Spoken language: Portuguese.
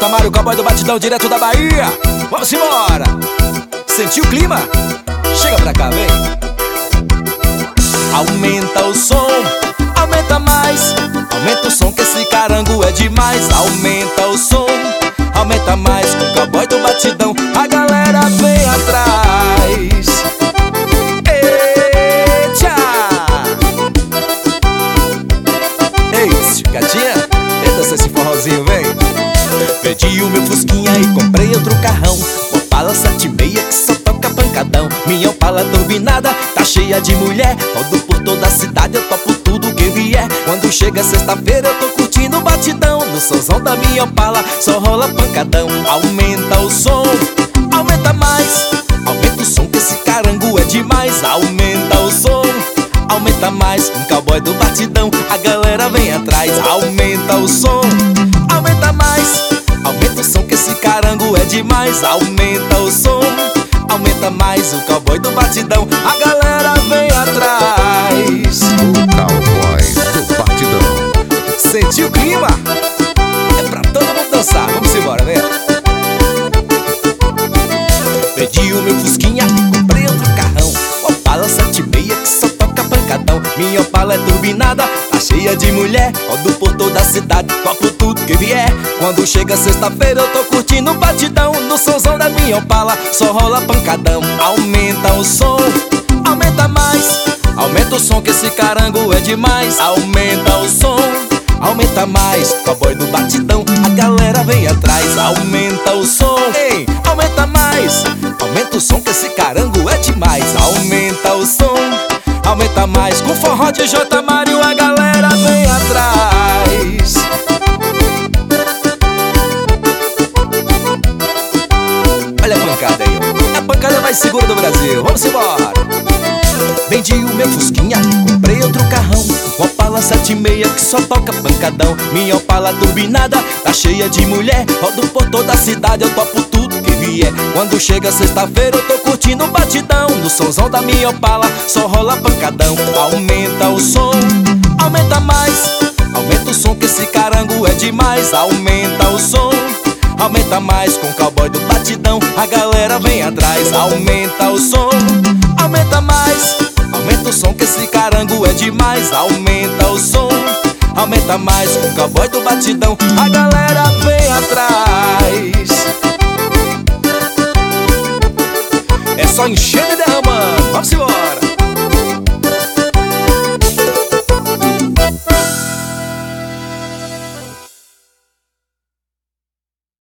J. Mário, cowboy do batidão, direto da Bahia. Vamos embora. Sentiu o clima? Chega pra cá, vem. Aumenta o som, aumenta mais. Aumenta o som que esse carango é demais. Aumenta o som, aumenta mais. Com o cowboy do batidão, a galera vem atrás. Eita! Ei, gatinha, dança esse forrozinho, vem. Vendi o meu Fusquinha e comprei outro carrão, Opala 76 que só toca pancadão. Minha Opala turbinada tá cheia de mulher, rodo por toda a cidade, eu topo tudo que vier. Quando chega sexta-feira eu tô curtindo o batidão. No somzão da minha Opala só rola pancadão. Aumenta o som, aumenta mais. Aumenta o som que esse carango é demais. Aumenta o som, aumenta mais. Um cowboy do batidão, a galera vem atrás. Aumenta o som, aumenta mais. Aumenta o som que esse carango é demais. Aumenta o som, aumenta mais. O cowboy do batidão, a galera vem atrás. O cowboy do batidão. Sentiu o clima? É pra todo mundo dançar, vamos embora, né? Vendi o meu Fusquinha e comprei outro carrão, Opala 76 que só toca pancadão. Minha Opala é turbinada, tá cheia de mulher, rodo por toda a cidade, topo tudo que vier. Quando chega sexta-feira eu tô curtindo o batidão. No somzão da minha Opala só rola pancadão. Aumenta o som, aumenta mais. Aumenta o som que esse carango é demais. Aumenta o som, aumenta mais. Cowboy do batidão, a galera vem atrás. Aumenta o som, ei, aumenta mais. Aumenta o som que esse carango é demais. Aumenta o som, aumenta mais. Com forró de J. Mário a galera vem atrás. Olha a pancada aí, ó. É a pancada mais segura do Brasil. Vamos embora. Vendi o meu Fusquinha, comprei outro carrão, Opala 76 que só toca pancadão. Minha Opala turbinada tá cheia de mulher, rodo por toda a cidade, eu topo tudo que vier. Quando chega sexta-feira eu tô curtindo o batidão. No somzão da minha Opala só rola pancadão. Aumenta o som, aumenta mais. Aumenta o som que esse carango é demais. Aumenta o som, aumenta mais. Com o cowboy do batidão, a galera vem atrás. Aumenta o som, aumenta mais. Aumenta o som que esse carango é demais. Aumenta o som, aumenta mais. Com o cowboy do batidão, a galera vem atrás. É só enchendo e derramando, vamos embora.